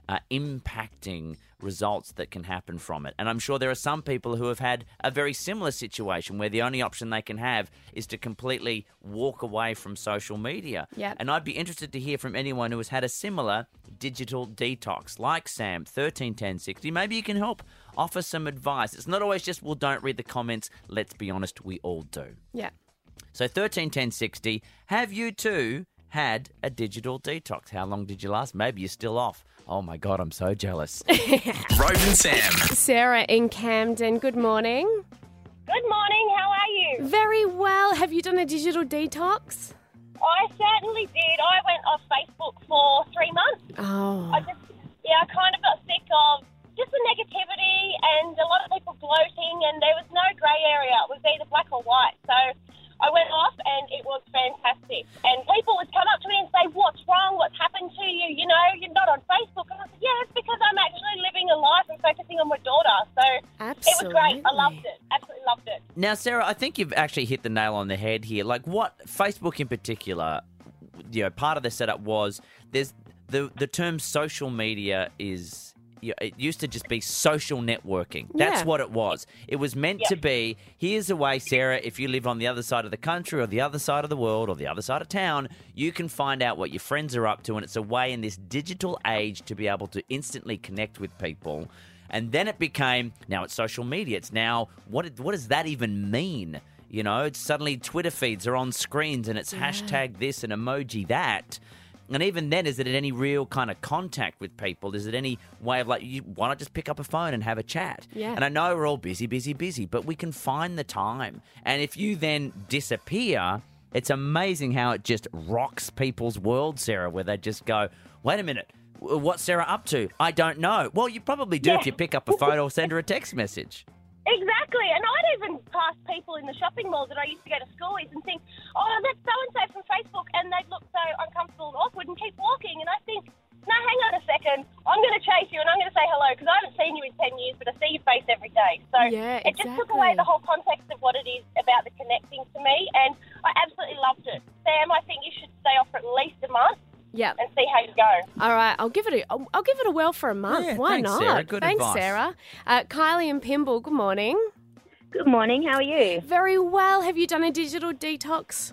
uh, impacting results that can happen from it. And I'm sure there are some people who have had a very similar situation where the only option they can have is to completely walk away from social media. Yep. And I'd be interested to hear from anyone who has had a similar digital detox, like Sam, thirteen ten sixty. Maybe you can help offer some advice. It's not always just, well, don't read the comments. Let's be honest, we all do. Yeah. So thirteen ten sixty, have you too had a digital detox? How long did you last? Maybe you're still off. Oh my God, I'm so jealous. Rove and Sam. Sarah in Camden, good morning. Good morning, how are you? Very well. Have you done a digital detox? I certainly did. I went off Facebook for three months. Oh. I just, yeah, I kind of got sick of just the negativity and a lot of people gloating, and there was no grey area. It was either black or white. So I went off and it was fantastic. And people would come up to me and say, what's wrong? What's happened to you? You know, you're not on Facebook. And I said, yeah, it's because I'm actually living a life and focusing on my daughter. So Absolutely. it was great. I loved it. Absolutely loved it. Now, Sarah, I think you've actually hit the nail on the head here. Like, what Facebook in particular, you know, part of the setup was there's the the term social media is, you know, it used to just be social networking. That's Yeah. what it was. It was meant to be, here's a way, Sarah, if you live on the other side of the country or the other side of the world or the other side of town, you can find out what your friends are up to, and it's a way in this digital age to be able to instantly connect with people. And then it became, now it's social media. It's now, what what does that even mean? You know, it's suddenly Twitter feeds are on screens and it's Yeah. hashtag this and emoji that. And even then, is it any real kind of contact with people? Is it any way of like, you, why not just pick up a phone and have a chat? Yeah. And I know we're all busy, busy, busy, but we can find the time. And if you then disappear, it's amazing how it just rocks people's world, Sarah, where they just go, wait a minute, what's Sarah up to? I don't know. Well, you probably do Yeah. if you pick up a phone or send her a text message. Exactly, and I'd even pass people in the shopping malls that I used to go to school with and think, oh, that's so-and-so from Facebook, and they'd look so uncomfortable and awkward and keep walking, and I think, no, hang on a second, I'm going to chase you and I'm going to say hello because I haven't seen you in ten years, but I see your face every day. So Yeah, it just took away exactly. the whole context of what it is about the connecting to me, and I absolutely loved it. Sam, I think you should stay off for at least a month. Yeah. And see how you go. All right, I'll give it a I'll, I'll give it a whirl for a month. Yeah, Why thanks, not? Sarah. Good Thanks, advice. Sarah. Uh, Kylie and Pimble, good morning. Good morning, how are you? Very well. Have you done a digital detox?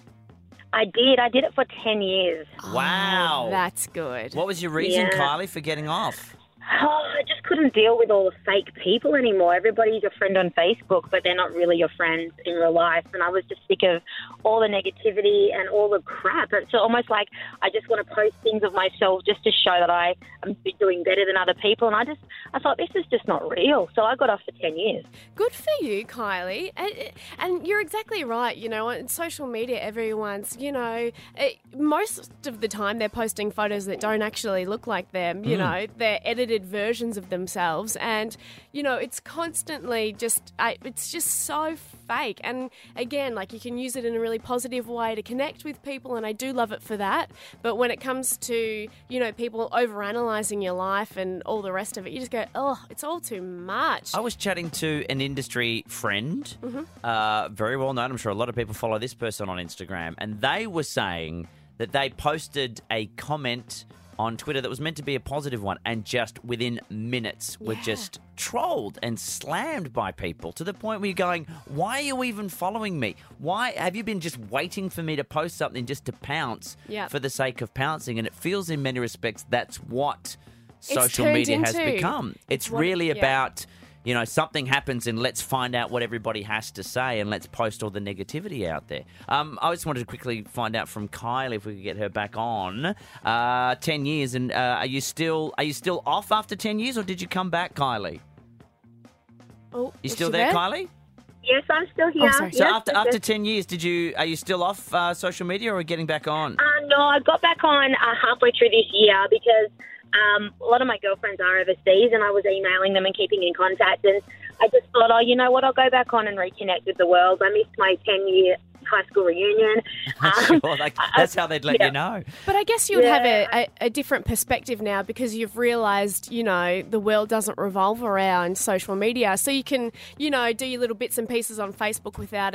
I did. I did it for ten years. Wow. Oh, that's good. What was your reason, Yeah. Kylie, for getting off? Oh, I just couldn't deal with all the fake people anymore. Everybody's your friend on Facebook, but they're not really your friends in real life. And I was just sick of all the negativity and all the crap. It's almost like I just want to post things of myself just to show that I am doing better than other people. And I just, I thought, this is just not real. So I got off for ten years. Good for you, Kylie. And, and you're exactly right. You know, on social media, everyone's, you know, it, most of the time they're posting photos that don't actually look like them. You Mm. know, they're edited versions of themselves. And, you know, it's constantly just, uh, it's just so fake. And again, like you can use it in a really positive way to connect with people. And I do love it for that. But when it comes to, you know, people overanalyzing your life and all the rest of it, you just go, oh, it's all too much. I was chatting to an industry friend, Mhm. uh, very well known. I'm sure a lot of people follow this person on Instagram, and they were saying that they posted a comment on Twitter that was meant to be a positive one, and just within minutes were Yeah. just trolled and slammed by people to the point where you're going, why are you even following me? Why have you been just waiting for me to post something just to pounce Yep. for the sake of pouncing? And it feels in many respects that's what It's social turned media has into. become. It's, It's what- really yeah. about, you know, something happens and let's find out what everybody has to say and let's post all the negativity out there. Um, I just wanted to quickly find out from Kylie if we could get her back on. Uh, ten years, and uh, are you still are you still off after ten years, or did you come back, Kylie? Oh, You is still she there, Kylie? Yes, I'm still here. Oh, sorry. So Yes, after yes, after yes. ten years, did you are you still off uh, social media or getting back on? Uh, no, I got back on uh, halfway through this year because um, a lot of my girlfriends are overseas and I was emailing them and keeping in contact. And I just thought, oh, you know what, I'll go back on and reconnect with the world. I missed my ten-year high school reunion. Um, Sure, like, that's how they'd let yeah. you know. But I guess you would have Yeah. a, a, a different perspective now because you've realised, you know, the world doesn't revolve around social media. So you can, you know, do your little bits and pieces on Facebook without it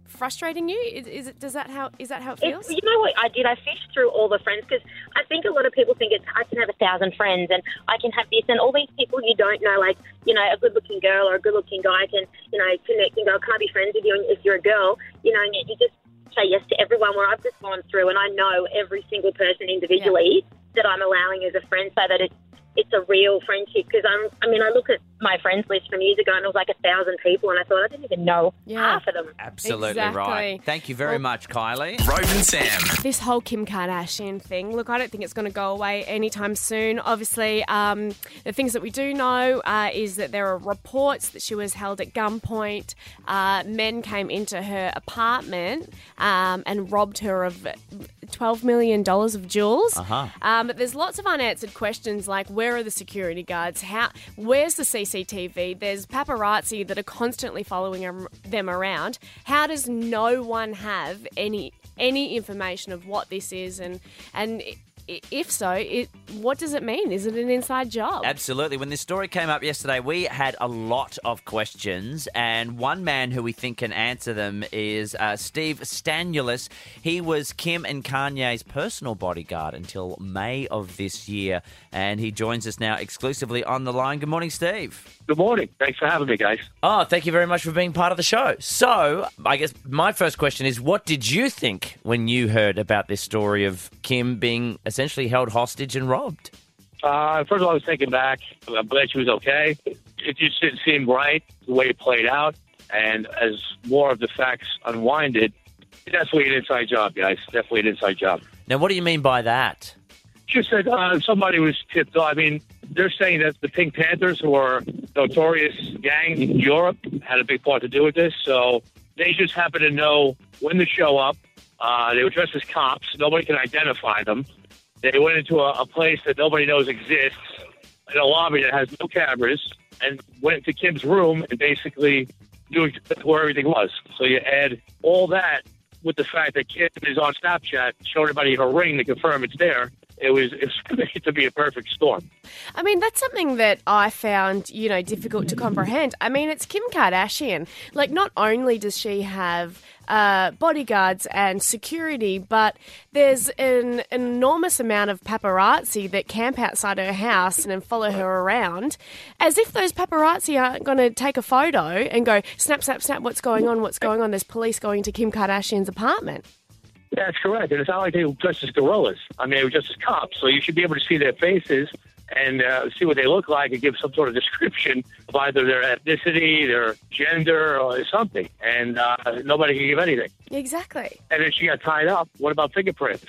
frustrating you? Is, is it? Does that how is that how it It, feels? you know what I did? I fished through all the friends because I think a lot of people think it's I can have a thousand friends and I can have this and all these people you don't know, like, you know, a good-looking girl or a good-looking guy can, you know, connect and go, can I be friends with you if you're a girl? You know, and you just say yes to everyone, where I've just gone through and I know every single person individually yeah. that I'm allowing as a friend so that it's, it's a real friendship. Because, I'm, I mean, I look at my friends list from years ago and it was like a thousand people and I thought I didn't even know yeah. half of them. Absolutely exactly. right. Thank you very well, much, Kylie. Rove and Sam. This whole Kim Kardashian thing, look, I don't think it's going to go away anytime soon. Obviously, um, the things that we do know uh, is that there are reports that she was held at gunpoint. Uh, men came into her apartment um, and robbed her of twelve million dollars of jewels. Uh-huh. Um, but there's lots of unanswered questions like, where are the security guards? How? Where's the C C T V? There's paparazzi that are constantly following them- them around. How does no one have any any information of what this is? And and if so, it, what does it mean? Is it an inside job? Absolutely. When this story came up yesterday, we had a lot of questions, and one man who we think can answer them is uh, Steve Stanulis. He was Kim and Kanye's personal bodyguard until May of this year, and he joins us now exclusively on the line. Good morning, Steve. Good morning. Thanks for having me, guys. Oh, thank you very much for being part of the show. So, I guess my first question is, what did you think when you heard about this story of Kim being essentially held hostage and robbed? Uh, first of all, I was taken back. I'm glad she was okay. It just didn't seem right the way it played out. And as more of the facts unwinded, definitely an inside job, guys. Definitely an inside job. Now, what do you mean by that? Just that uh, somebody was tipped off. I mean, they're saying that the Pink Panthers, who are a notorious gang in Europe, had a big part to do with this. So they just happened to know when to show up. Uh, they were dressed as cops. Nobody can identify them. They went into a, a place that nobody knows exists, in a lobby that has no cameras, and went into Kim's room and basically knew where everything was. So you add all that with the fact that Kim is on Snapchat, showing everybody her ring to confirm it's there. It was it's made to be a perfect storm. I mean, that's something that I found, you know, difficult to comprehend. I mean, it's Kim Kardashian. Like, not only does she have uh, bodyguards and security, but there's an, an enormous amount of paparazzi that camp outside her house and then follow her around, as if those paparazzi aren't going to take a photo and go, snap, snap, snap, what's going on, what's going on? There's police going to Kim Kardashian's apartment. That's correct. And it's not like they were dressed as gorillas. I mean, they were just as cops. So you should be able to see their faces and uh, see what they look like and give some sort of description of either their ethnicity, their gender, or something. And uh, nobody can give anything. Exactly. And then she got tied up. What about fingerprints?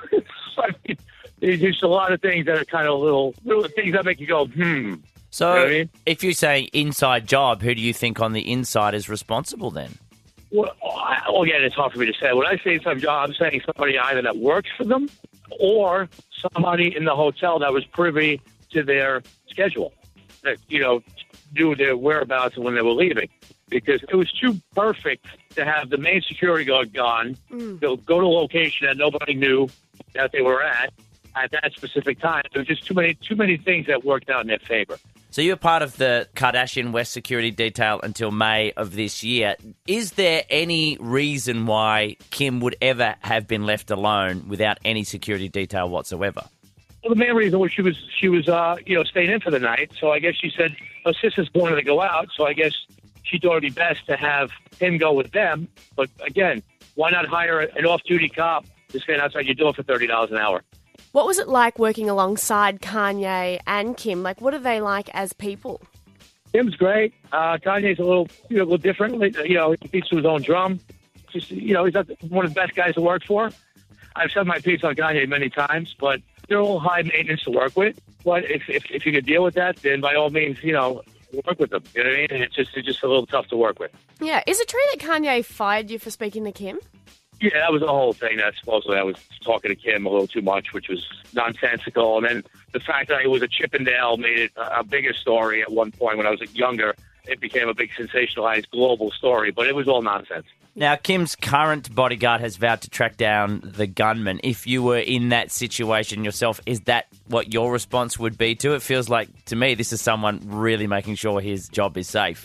I mean, there's just a lot of things that are kind of little, little things that make you go, hmm. So you know what I mean? If you say inside job, who do you think on the inside is responsible then? Well, I, oh, yeah, it's hard for me to say. When I say some job, I'm saying somebody either that works for them or somebody in the hotel that was privy to their schedule, that, you know, knew their whereabouts when they were leaving. Because it was too perfect to have the main security guard gone, mm. go, go to a location that nobody knew that they were at at that specific time. There was just too many, too many things that worked out in their favor. So you're part of the Kardashian West security detail until May of this year. Is there any reason why Kim would ever have been left alone without any security detail whatsoever? Well, the main reason was she was she was uh, you know staying in for the night. So I guess she said her sisters wanted to go out. So I guess she thought it'd be best to have him go with them. But again, why not hire an off-duty cop to stand outside your door for thirty dollars an hour? What was it like working alongside Kanye and Kim? Like, what are they like as people? Kim's great. Uh, Kanye's a little, you know, a little different. You know, he beats to his own drum. Just, you know, he's not one of the best guys to work for. I've said my piece on Kanye many times, but they're all high maintenance to work with. But if if, if you could deal with that, then by all means, you know, work with them. You know what I mean? It's just it's just a little tough to work with. Yeah. Is it true that Kanye fired you for speaking to Kim? Yeah, that was the whole thing. That supposedly I was talking to Kim a little too much, which was nonsensical. And then the fact that I was a Chippendale made it a bigger story at one point when I was younger. It became a big sensationalized global story, but it was all nonsense. Now, Kim's current bodyguard has vowed to track down the gunman. If you were in that situation yourself, is that what your response would be to it? Feels like, to me, this is someone really making sure his job is safe.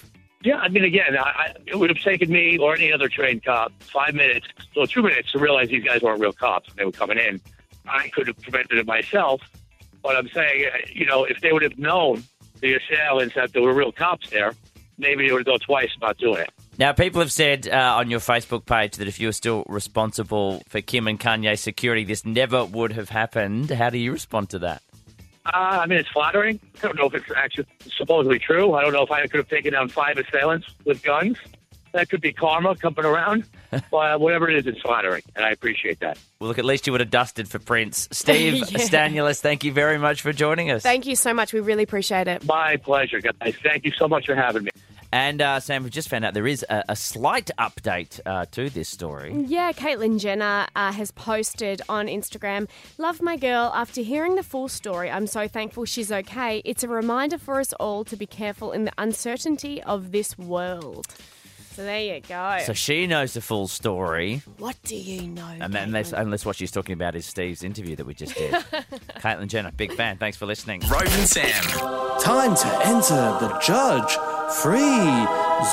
Yeah, I mean, again, I, I, it would have taken me or any other trained cop five minutes, well, two minutes to realize these guys weren't real cops when they were coming in. I could have prevented it myself, but I'm saying, uh, you know, if they would have known, the assailants, that there were real cops there, maybe they would have thought twice about doing it. Now, people have said uh, on your Facebook page that if you were still responsible for Kim and Kanye's security, this never would have happened. How do you respond to that? Uh, I mean, it's flattering. I don't know if it's actually supposedly true. I don't know if I could have taken down five assailants with guns. That could be karma coming around. But whatever it is, it's flattering, and I appreciate that. Well, look, at least you would have dusted for Prince. Steve Yeah. Stanulis, thank you very much for joining us. Thank you so much. We really appreciate it. My pleasure, guys. Thank you so much for having me. And, uh, Sam, we've just found out there is a, a slight update uh, to this story. Yeah, Caitlyn Jenner uh, has posted on Instagram, "Love my girl. After hearing the full story, I'm so thankful she's okay. It's a reminder for us all to be careful in the uncertainty of this world." So there you go. So she knows the full story. What do you know? And unless, unless what she's talking about is Steve's interview that we just did. Caitlyn Jenner, big fan. Thanks for listening. Rove and Sam. Time to enter the judge-free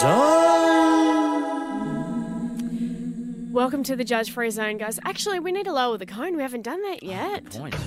zone. Welcome to the judge-free zone, guys. Actually, we need to lower the cone. We haven't done that yet. Oh, point.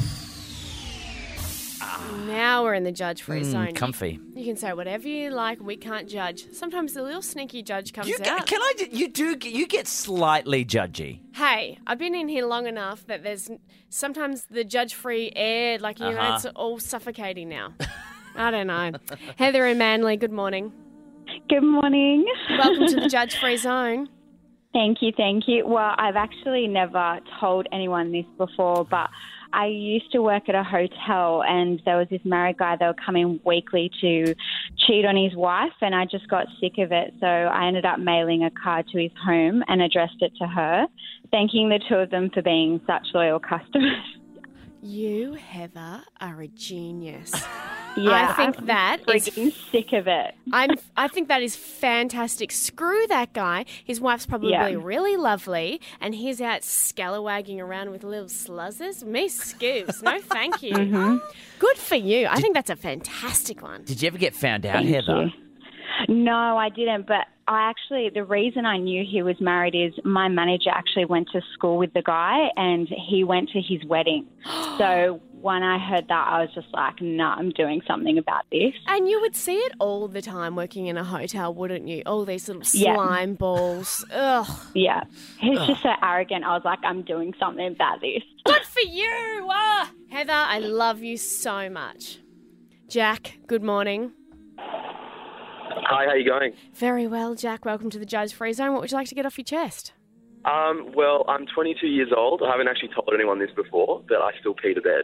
Now we're in the judge-free Mm, zone. comfy. You can say whatever you like. We can't judge. Sometimes the little sneaky judge comes You out. get, can I? ju- You do. get- You get slightly judgy. Hey, I've been in here long enough that there's sometimes the judge-free air, like, you know, Uh-huh. it's all suffocating now. I don't know. Heather and Manly, good morning. Good morning. Welcome to the judge-free zone. Thank you, thank you. Well, I've actually never told anyone this before, but I used to work at a hotel and there was this married guy that would come in weekly to cheat on his wife, and I just got sick of it. So I ended up mailing a card to his home and addressed it to her, thanking the two of them for being such loyal customers. You, Heather, are a genius. Yeah, I think I'm that is freaking sick of it. I'm. I think that is fantastic. Screw that guy. His wife's probably Yeah. really lovely, and he's out scalawagging around with little sluzzers. Me scoobs. No, thank you. Mhm. Good for you. I think that's a fantastic one. Did you ever get found out, Thank Heather? you. No, I didn't. But I actually, the reason I knew he was married is my manager actually went to school with the guy and he went to his wedding. So when I heard that, I was just like, no, nah, I'm doing something about this. And you would see it all the time working in a hotel, wouldn't you? All these little Yeah. slime balls. Ugh. Yeah. He's Ugh. just so arrogant. I was like, I'm doing something about this. Good for you. Ah. Heather, I love you so much. Jack, good morning. Hi, how you going? Very well, Jack. Welcome to the Judge Free Zone. What would you like to get off your chest? Um, well, I'm twenty-two years old. I haven't actually told anyone this before, but I still pee to bed.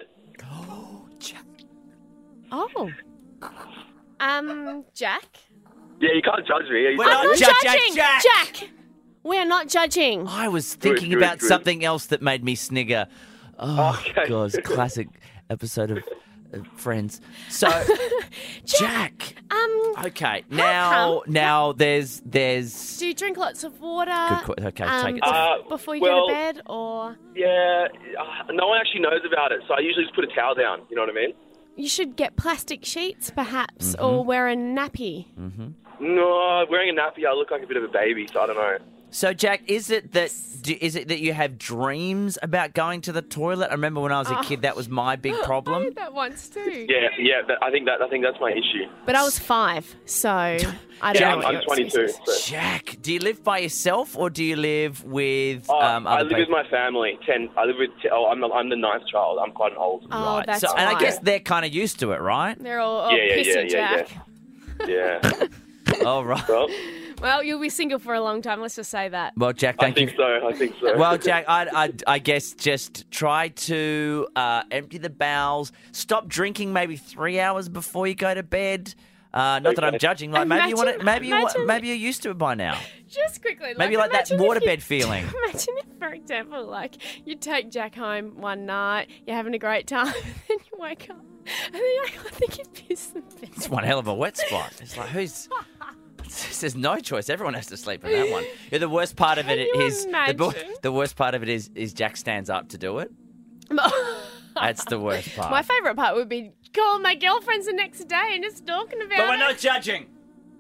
Oh. Um, Jack? Yeah, you can't judge me. You We're can't- not Jack, judging, Jack, Jack. Jack! We are not judging. I was thinking Good, good, about good. something else that made me snigger. Oh, Okay. God, classic episode of uh, Friends. So, Jack. Um, Okay, now come? now there's there's do you drink lots of water? Good que- okay, um, take it. bef- Uh, before you well- go to bed, or Yeah, uh, no one actually knows about it, so I usually just put a towel down. You know what I mean? you should get plastic sheets, perhaps, Mm-hmm. or wear a nappy. No, wearing a nappy, I look like a bit of a baby, so I don't know. So, Jack, is it that do, is it that you have dreams about going to the toilet? I remember when I was a Oh. kid, that was my big I problem. did that once too. Yeah, yeah, that, I think that I think that's my issue. But I was five, so I don't Yeah, know. I'm, what I'm your twenty-two. excuse is. So. Jack, do you live by yourself or do you live with Oh, um, I other live with people? my family. Ten. I live with. T- oh, I'm the, I'm the ninth child. I'm quite an old. Oh, Right. that's so, and I why. guess they're kind of used to it, right? They're all oh, Yeah, yeah, pissy yeah, yeah, Jack. Yeah. All right. Well, Well, you'll be single for a long time. Let's just say that. Well, Jack, I thank you. think so. I think so. Well, Jack, I, I, I guess just try to uh, empty the bowels. Stop drinking maybe three hours before you go to bed. Uh, not that I'm Okay. judging. Like maybe you want to, Imagine- maybe you want, imagine- maybe you're used to it by now. Just quickly, Maybe like that imagine if you- waterbed feeling. Imagine if, for example, like you take Jack home one night, you're having a great time, and then you wake up, and then you're like, I think you pissed the bed. It's one hell of a wet spot. It's like who's. There's no choice. Everyone has to sleep in that one. Yeah, the worst part of it Can you is the, bo- imagine? the worst part of it is is Jack stands up to do it. That's the worst part. My favourite part would be calling my girlfriends the next day and just talking about but we're it. not judging.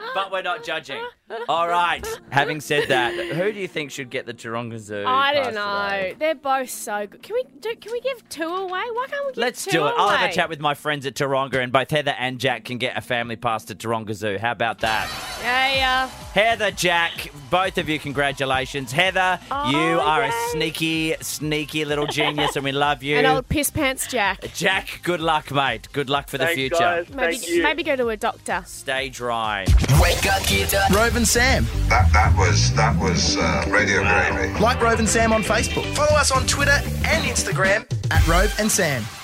but we're not judging. All right. Having said that, who do you think should get the Taronga Zoo? I don't pass know. today? They're both so good. Can we do? Can we give two away? Why can't we give Let's two do it. away? I'll have a chat with my friends at Taronga, and both Heather and Jack can get a family pass to Taronga Zoo. How about that? Yeah, yeah. Heather, Jack, both of you, congratulations. Heather, Oh, you are yay. a sneaky, sneaky little genius, and we love you. An old piss pants Jack. Jack, good luck, mate. Good luck for the Thanks, future. guys. Maybe, Thank you. maybe go to a doctor. Stay dry. Wake up, get up. Rove and Sam. That that was that was uh, Radio Gravy. Like Rove and Sam on Facebook. Follow us on Twitter and Instagram at Rove and Sam.